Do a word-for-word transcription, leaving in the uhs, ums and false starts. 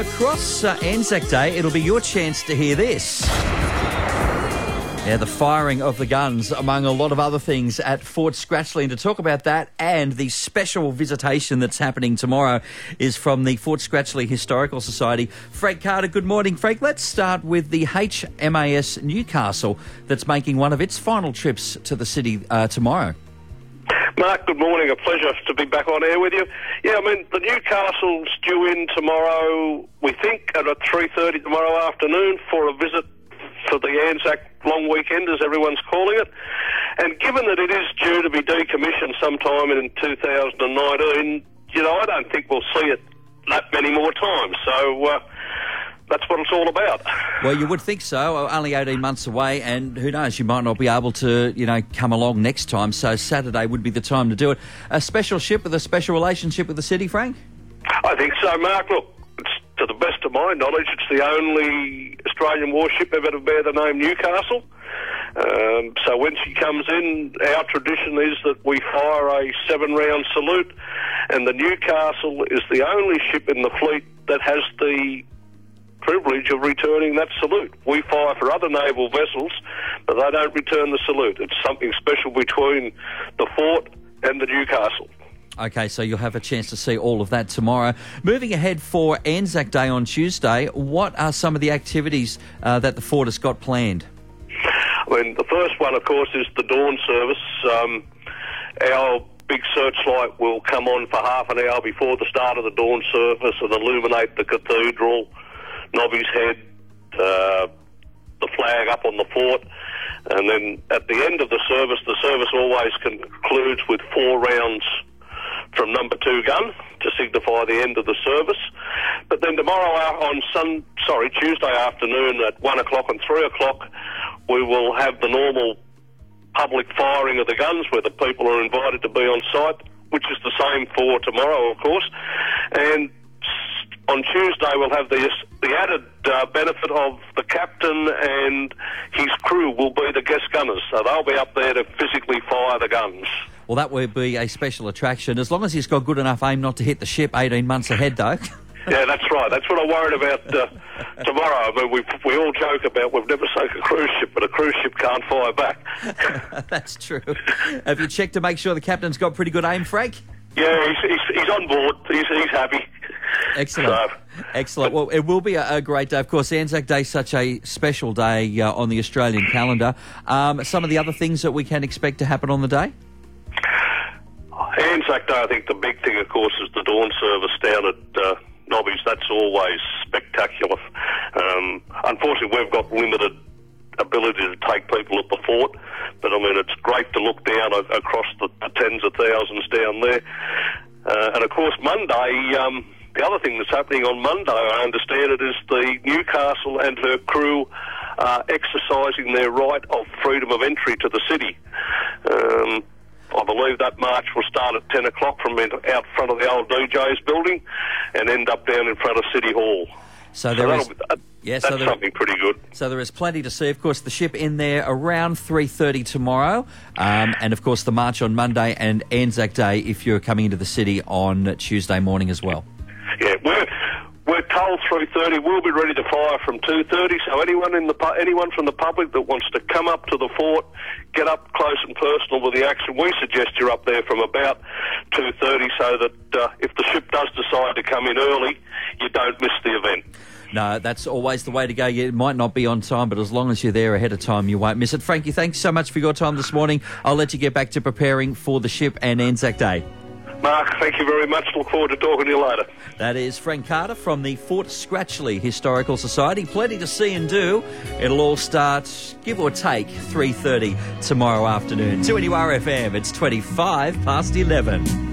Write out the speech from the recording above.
Across uh, Anzac Day, it'll be your chance to hear this. Yeah, the firing of the guns, among a lot of other things, at Fort Scratchley. And to talk about that and the special visitation that's happening tomorrow is from the Fort Scratchley Historical Society. Frank Carter, good morning. Frank, let's start with the H M A S Newcastle that's making one of its final trips to the city uh, tomorrow. Mark, good morning. A pleasure to be back on air with you. Yeah, I mean, the Newcastle's due in tomorrow, we think, at three thirty tomorrow afternoon for a visit for the Anzac long weekend, as everyone's calling it. And given that it is due to be decommissioned sometime in two thousand nineteen, you know, I don't think we'll see it that many more times. So uh, that's what it's all about. Well, you would think so. Only eighteen months away, and who knows, you might not be able to, you know, come along next time. So Saturday would be the time to do it. A special ship with a special relationship with the city, Frank? I think so, Mark. Look, it's, to the best of my knowledge, it's the only Australian warship ever to bear the name Newcastle. Um, so when she comes in, our tradition is that we fire a seven-round salute, and the Newcastle is the only ship in the fleet that has the privilege of returning that salute. We fire for other naval vessels, but they don't return the salute. It's something special between the fort and the Newcastle. Okay, so you'll have a chance to see all of that tomorrow. Moving ahead for Anzac Day on Tuesday, what are some of the activities uh, that the fort has got planned? I mean, the first one, of course, is the dawn service. Um, our big searchlight will come on for half an hour before the start of the dawn service and illuminate the cathedral, Nobby's Head, uh, the flag up on the fort, and then at the end of the service, the service always concludes with four rounds from number two gun to signify the end of the service. But then tomorrow on sun, sorry, Tuesday afternoon at one o'clock and three o'clock, we will have the normal public firing of the guns where the people are invited to be on site, which is the same for tomorrow, of course. And on Tuesday, we'll have the, the added uh, benefit of the captain and his crew will be the guest gunners, so they'll be up there to physically fire the guns. Well, that would be a special attraction, as long as he's got good enough aim not to hit the ship eighteen months ahead, though. Yeah, that's right. That's what I'm worried about uh, tomorrow. I mean, we, we all joke about we've never sunk a cruise ship, but a cruise ship can't fire back. That's true. Have you checked to make sure the captain's got pretty good aim, Frank? Yeah, he's, he's, he's on board. He's, he's happy. Excellent. So, Excellent. Well, it will be a, a great day. Of course, Anzac Day is such a special day uh, on the Australian calendar. Um, some of the other things that we can expect to happen on the day? Anzac Day, I think the big thing, of course, is the dawn service down at uh, Nobby's. That's always spectacular. Um, unfortunately, we've got limited ability to take people at the fort, but I mean, it's great to look down a- across the, the tens of thousands down there. Uh, and of course, Monday, um, the other thing that's happening on Monday, I understand it, is the Newcastle and her crew uh, exercising their right of freedom of entry to the city. Um, I believe that march will start at ten o'clock from out front of the old D J's building and end up down in front of City Hall. So there so is, that, yeah, that's so there, something pretty good. So there is plenty to see. Of course, the ship in there around three thirty tomorrow, um, and of course the march on Monday and Anzac Day if you're coming into the city on Tuesday morning as well. Yeah, we're we're told three thirty. We'll be ready to fire from two thirty. So anyone in the pu- anyone from the public that wants to come up to the fort, get up close and personal with the action, we suggest you're up there from about two thirty, so that uh, if the ship does decide to come in early, you don't miss the event. No, that's always the way to go. It might not be on time, but as long as you're there ahead of time, you won't miss it. Frankie, thanks so much for your time this morning. I'll let you get back to preparing for the ship and Anzac Day. Mark, thank you very much. Look forward to talking to you later. That is Frank Carter from the Fort Scratchley Historical Society. Plenty to see and do. It'll all start, give or take, three thirty tomorrow afternoon. two N U R F M, it's twenty-five past eleven.